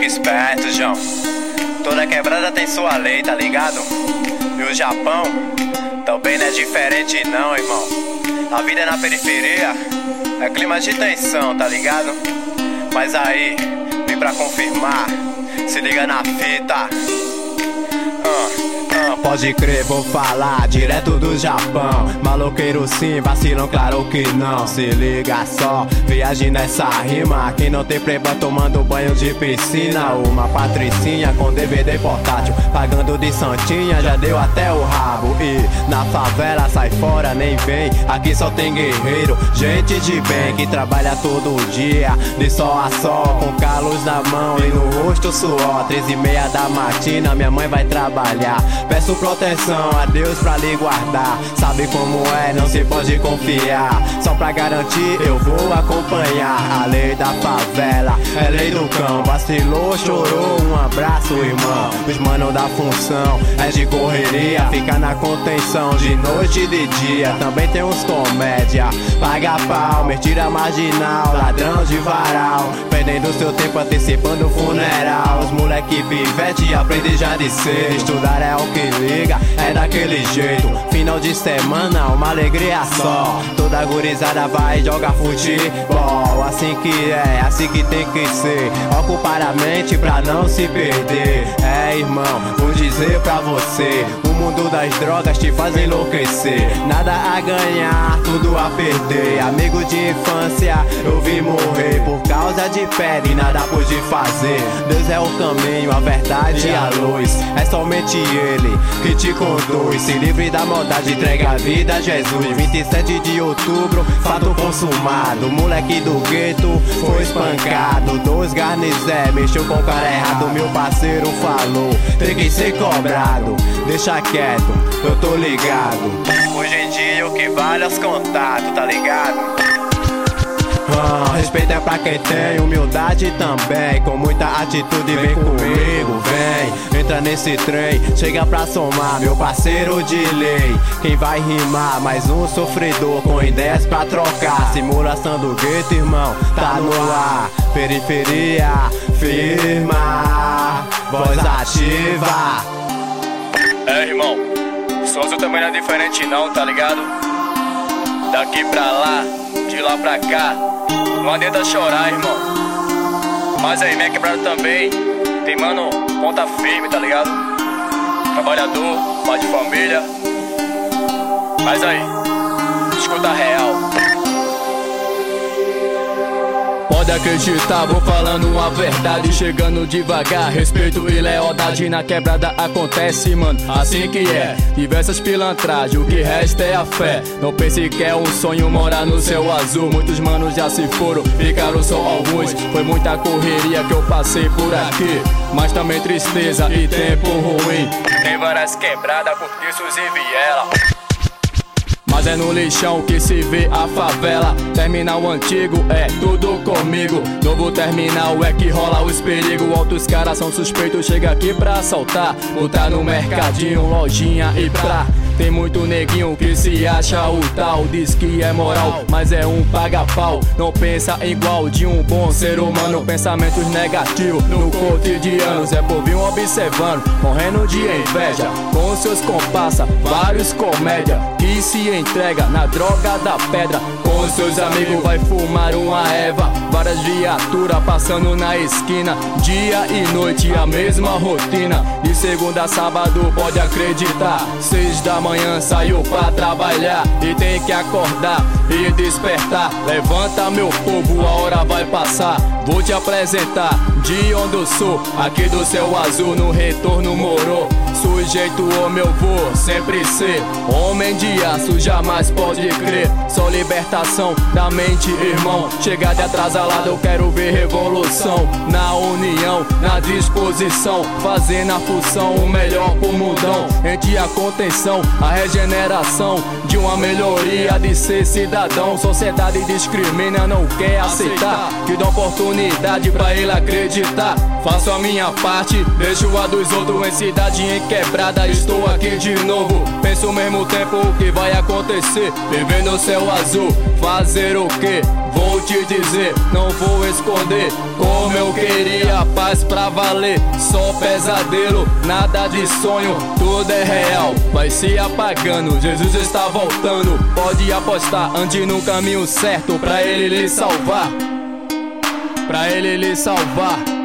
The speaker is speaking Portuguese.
Fica esperto, João. Toda quebrada tem sua lei, tá ligado? E o Japão também não é diferente não, irmão. A vida é na periferia, é clima de tensão, tá ligado? Mas aí, vim pra confirmar, se liga na fita. Pode crer, vou falar direto do Japão. Maloqueiro sim, vacilão, claro que não. Se liga só, viagem nessa rima. Quem não tem playboy tomando banho de piscina. Uma patricinha com DVD portátil, pagando de santinha, já deu até o rabo. E na favela sai fora, nem vem. Aqui só tem guerreiro, gente de bem, que trabalha todo dia, de sol a sol, com calos na mão e no rosto suor. 13h30 da matina, minha mãe vai trabalhar. Peço proteção a Deus pra lhe guardar. Sabe como é, não se pode confiar. Só pra garantir eu vou acompanhar. A lei da favela é lei do cão. Vacilou, chorou, um abraço, irmão. Os manos da função é de correria, fica na contenção de noite e de dia. Também tem uns comédia, paga pau, mentira marginal, ladrão de varal, perdendo seu tempo antecipando o funeral. Os moleque pivete aprende já de cedo. Estudar é o que liga, é daquele jeito. Final de semana, uma alegria só. Toda gurizada vai jogar futebol. Assim que é, assim que tem que ser. Ocupar a mente pra não se perder. É, irmão, vou dizer pra você, o mundo das drogas te faz enlouquecer. Nada a ganhar, tudo a perder. Amigo de infância, eu vi morrer por causa de pedra e nada pude fazer. Deus é o caminho, a verdade e a luz. É somente Ele que te conduz. Se livre da maldade, entrega a vida a Jesus. 27 de outubro, fato consumado. Moleque do gueto foi espancado. 2 garnizé, mexeu com o cara errado. Meu parceiro falou, tem que ser cobrado. Deixa quieto, eu tô ligado. Hoje em dia o que vale é os contatos, tá ligado? Respeito é pra quem tem humildade também. Com muita atitude vem comigo, vem. Entra nesse trem, chega pra somar, meu parceiro de lei. Quem vai rimar, mais um sofredor com ideias pra trocar. Simulação do gueto, irmão, tá no ar. Periferia, firma, voz ativa. É, irmão, Sonso também não é diferente não, tá ligado? Daqui pra lá, de lá pra cá, não adianta chorar, irmão. Mas aí, minha quebrada também tem, mano, ponta firme, tá ligado? Trabalhador, pai de família. Mas aí, escuta a real. Pode acreditar, vou falando a verdade, chegando devagar. Respeito e lealdade na quebrada acontece, mano, assim que é. Diversas pilantragens, o que resta é a fé. Não pense que é um sonho morar no céu azul. Muitos manos já se foram, ficaram só alguns. Foi muita correria que eu passei por aqui, mas também tristeza e tempo ruim. Tem várias quebradas, cortiços e viela, mas é no lixão que se vê a favela. Terminal antigo é tudo comigo. Novo terminal é que rola os perigos. Altos caras são suspeitos, chega aqui pra assaltar. Botar no mercadinho, lojinha e pra. Tem muito neguinho que se acha o tal. Diz que é moral, mas é um paga-pau. Não pensa igual de um bom ser humano. Pensamentos negativos no cotidiano. Zé Povinho observando, morrendo de inveja com seus comparsa, vários comédia que se entrega na droga da pedra. Com seus amigos vai fumar uma erva. Várias viaturas passando na esquina, dia e noite a mesma rotina. De segunda a sábado pode acreditar, 6 da manhã saiu pra trabalhar e tem que acordar e despertar. Levanta meu povo, a hora vai passar. Vou te apresentar de onde eu sou, aqui do céu azul no retorno morou. Sujeito ou meu vô, sempre ser homem de aço, jamais pode crer. Só libertação da mente, irmão. Chegar de atrasalado, eu quero ver revolução. Na união, na disposição, fazendo a função, o melhor pro mundão. Entre a contenção, a regeneração de uma melhoria de ser cidadão. Sociedade discrimina, não quer aceitar, que dá oportunidade pra ele acreditar. Faço a minha parte, deixo a dos outros em cidade em quebrada. Estou aqui de novo, penso ao mesmo tempo o que vai acontecer. Viver no céu azul, fazer o que? Vou te dizer, não vou esconder. Como eu queria paz pra valer. Só pesadelo, nada de sonho, tudo é real, vai se apagando. Jesus está voltando, pode apostar. Ande no caminho certo pra ele lhe salvar, pra ele lhe salvar.